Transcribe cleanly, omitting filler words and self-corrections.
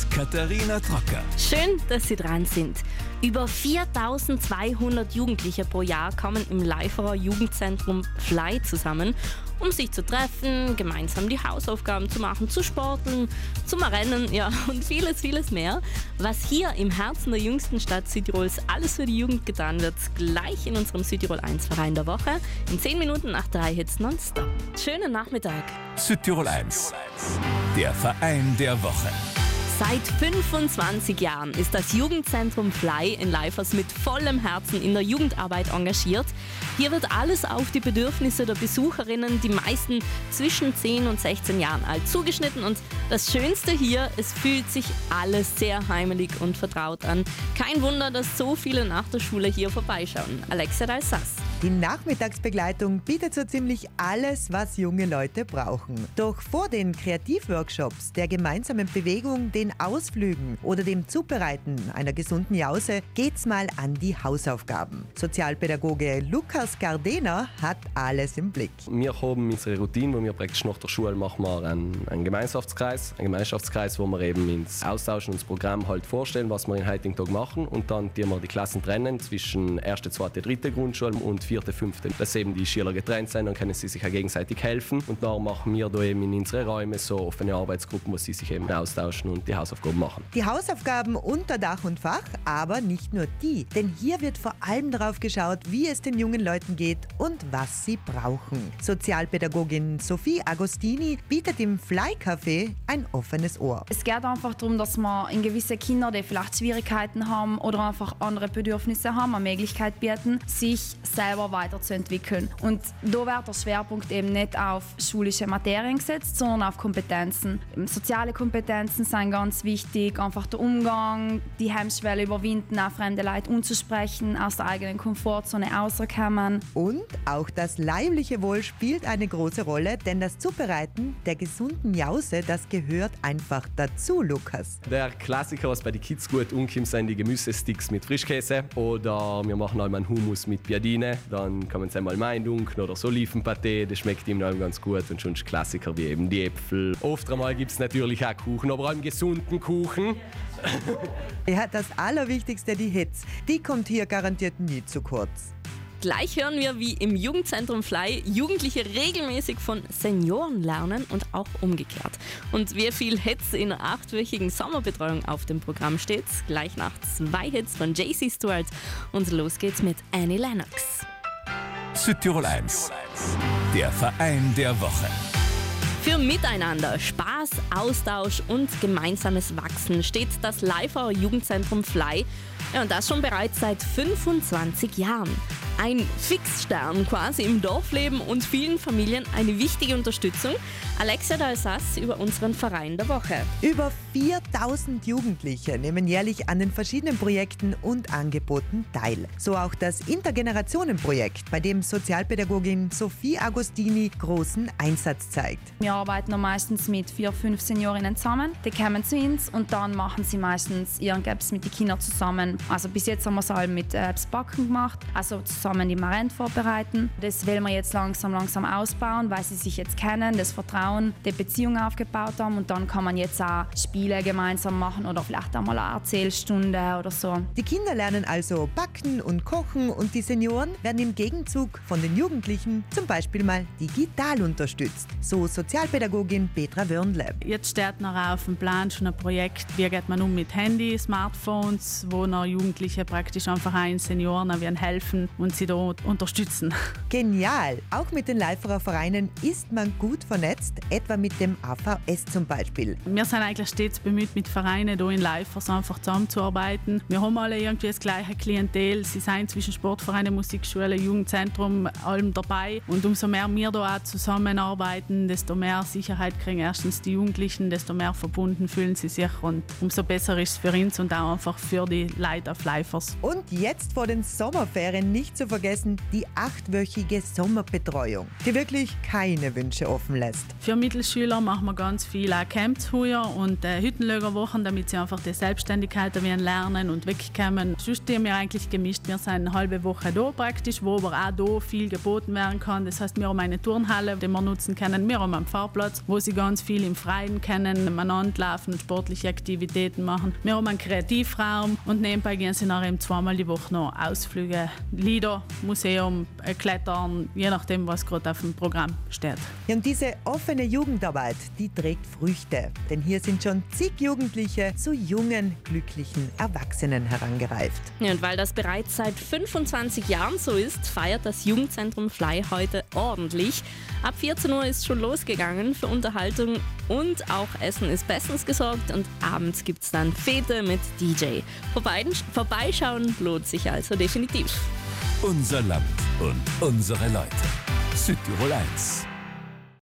Katharina Trocker. Schön, dass Sie dran sind. Über 4200 Jugendliche pro Jahr kommen im Leiferer Jugendzentrum Fly zusammen, um sich zu treffen, gemeinsam die Hausaufgaben zu machen, zu sporteln, zum Rennen, ja, und vieles, vieles mehr. Was hier im Herzen der jüngsten Stadt Südtirols alles für die Jugend getan wird, gleich in unserem Südtirol 1 Verein der Woche. In 10 Minuten nach 3 Hits nonstop. Schönen Nachmittag. Südtirol 1, der Verein der Woche. Seit 25 Jahren ist das Jugendzentrum Fly in Leifers mit vollem Herzen in der Jugendarbeit engagiert. Hier wird alles auf die Bedürfnisse der Besucherinnen, die meisten zwischen 10 und 16 Jahren alt, zugeschnitten. Und das Schönste hier, es fühlt sich alles sehr heimelig und vertraut an. Kein Wunder, dass so viele nach der Schule hier vorbeischauen. Alexia Dalsas. Die Nachmittagsbegleitung bietet so ziemlich alles, was junge Leute brauchen. Doch vor den Kreativworkshops, der gemeinsamen Bewegung, den Ausflügen oder dem Zubereiten einer gesunden Jause geht's mal an die Hausaufgaben. Sozialpädagoge Lukas Gardena hat alles im Blick. Wir haben unsere Routine, wo wir praktisch nach der Schule machen wir einen Gemeinschaftskreis, wo wir eben ins Austauschen und das Programm halt vorstellen, was wir den heutigen Tag machen, und dann tun wir die Klassen trennen zwischen 1., 2., 3. Grundschule und 4., 5., dass eben die Schüler getrennt sind, dann können sie sich auch gegenseitig helfen, und dann machen wir da eben in unsere Räume so offene Arbeitsgruppen, wo sie sich eben austauschen und die Hausaufgaben machen. Die Hausaufgaben unter Dach und Fach, aber nicht nur die, denn hier wird vor allem darauf geschaut, wie es den jungen Leuten geht und was sie brauchen. Sozialpädagogin Sophie Agostini bietet im Fly Café ein offenes Ohr. Es geht einfach darum, dass man in gewisse Kinder, die vielleicht Schwierigkeiten haben oder einfach andere Bedürfnisse haben, eine Möglichkeit bieten, sich selber weiterzuentwickeln. Und da wird der Schwerpunkt eben nicht auf schulische Materien gesetzt, sondern auf Kompetenzen. Soziale Kompetenzen sind ganz wichtig, einfach der Umgang, die Hemmschwelle überwinden, auch fremde Leute anzusprechen, aus der eigenen Komfortzone rauskommen. Und auch das leibliche Wohl spielt eine große Rolle, denn das Zubereiten der gesunden Jause, das gehört einfach dazu, Lukas. Der Klassiker, was bei den Kids gut umkommt, sind die Gemüsesticks mit Frischkäse, oder wir machen einmal einen Hummus mit Piadine, dann kann man es einmal meindunken, oder so Olivenpaté, das schmeckt ihm dann ganz gut, und schon Klassiker wie eben die Äpfel. Oft einmal gibt es natürlich auch Kuchen, aber einen gesunden Kuchen. Ja, das Allerwichtigste, die Hits, die kommt hier garantiert nie zu kurz. Gleich hören wir, wie im Jugendzentrum Fly Jugendliche regelmäßig von Senioren lernen und auch umgekehrt. Und wie viel Hits in einer 8-wöchigen Sommerbetreuung auf dem Programm steht, gleich nach 2 Hits von JC Stewart. Und los geht's mit Annie Lennox. Südtirol 1, der Verein der Woche. Für Miteinander, Spaß, Austausch und gemeinsames Wachsen steht das Leiferer Jugendzentrum Fly. Ja, und das schon bereits seit 25 Jahren. Ein Fixstern quasi im Dorfleben und vielen Familien eine wichtige Unterstützung. Alexia Dalsas über unseren Verein der Woche. Über 4000 Jugendliche nehmen jährlich an den verschiedenen Projekten und Angeboten teil. So auch das Intergenerationenprojekt, bei dem Sozialpädagogin Sophie Agostini großen Einsatz zeigt. Wir arbeiten noch meistens mit 4, 5 Seniorinnen zusammen. Die kommen zu uns und dann machen sie meistens ihren Gaps mit den Kindern zusammen. Also bis jetzt haben wir es halt mit Backen gemacht, also zusammen die Marent vorbereiten. Das wollen wir jetzt langsam ausbauen, weil sie sich jetzt kennen, das Vertrauen, die Beziehung aufgebaut haben, und dann kann man jetzt auch Spiele gemeinsam machen oder vielleicht auch mal eine Erzählstunde oder so. Die Kinder lernen also backen und kochen, und die Senioren werden im Gegenzug von den Jugendlichen zum Beispiel mal digital unterstützt. So Sozialpädagogin Petra Wörnle. Jetzt steht noch auf dem Plan schon ein Projekt, wie geht man um mit Handy, Smartphones, wo noch Jugendliche praktisch einfach einen Senioren helfen und sie da unterstützen. Genial! Auch mit den Leiferer Vereinen ist man gut vernetzt, etwa mit dem AVS zum Beispiel. Wir sind eigentlich stets bemüht, mit Vereinen hier in Leifers einfach zusammenzuarbeiten. Wir haben alle irgendwie das gleiche Klientel. Sie sind zwischen Sportvereinen, Musikschule, Jugendzentrum, allem dabei. Und umso mehr wir da auch zusammenarbeiten, desto mehr Sicherheit kriegen erstens die Jugendlichen, desto mehr verbunden fühlen sie sich, und umso besser ist es für uns und auch einfach für die Leute auf Leifers. Und jetzt vor den Sommerferien nicht zu vergessen die 8-wöchige Sommerbetreuung, die wirklich keine Wünsche offen lässt. Für Mittelschüler machen wir ganz viel auch Camps heuer und Hüttenlögerwochen, damit sie einfach die Selbstständigkeit lernen und wegkommen. Sonst haben wir eigentlich gemischt. Wir sind eine halbe Woche da praktisch, wo aber auch da viel geboten werden kann. Das heißt, wir haben eine Turnhalle, die wir nutzen können. Wir haben einen Fahrplatz, wo sie ganz viel im Freien können, miteinander laufen und sportliche Aktivitäten machen. Wir haben einen Kreativraum und nebenbei gehen sie nachher eben zweimal die Woche noch Ausflüge, Lieder, Museum, Klettern, je nachdem, was gerade auf dem Programm steht. Ja, und diese offene Jugendarbeit, die trägt Früchte. Denn hier sind schon zig Jugendliche zu jungen, glücklichen Erwachsenen herangereift. Ja, und weil das bereits seit 25 Jahren so ist, feiert das Jugendzentrum Fly heute ordentlich. Ab 14 Uhr ist schon losgegangen für Unterhaltung und auch Essen ist bestens gesorgt und abends gibt es dann Fete mit DJ. Vorbeischauen lohnt sich also definitiv. Unser Land und unsere Leute. Südtirol 1.